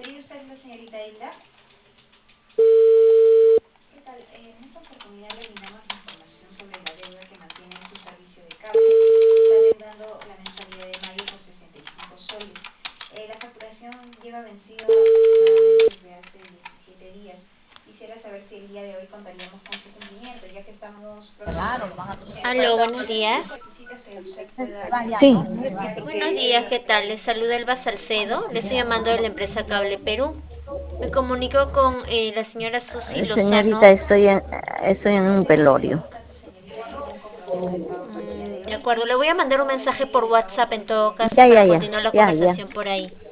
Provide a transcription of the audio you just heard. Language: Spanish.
¿Sería usted la señorita Hilda? ¿Qué tal? En esta oportunidad le brindamos información sobre la deuda que mantiene en su servicio de cable. Está deudando la mensualidad de mayo por 65 soles. La facturación lleva vencido aproximadamente desde hace 17 días. Quisiera saber si el día de hoy contaríamos con su cumplimiento, ya que estamos próximos a diciembre. Aló, buenos ¿Qué es lo que días. necesita que usted pueda Sí, realizar? Buenos días, ¿qué tal? Les saluda Elba Salcedo. Le estoy llamando de la empresa Cable Perú. Me comunico con la señora Susi señorita, Lozano. estoy en un velorio. Señorita, ningún compromiso de pago para el día de De hoy. acuerdo, le voy a mandar un mensaje por WhatsApp en todo caso Ya, para ya, ya, continuar la ya, ya. conversación por ahí.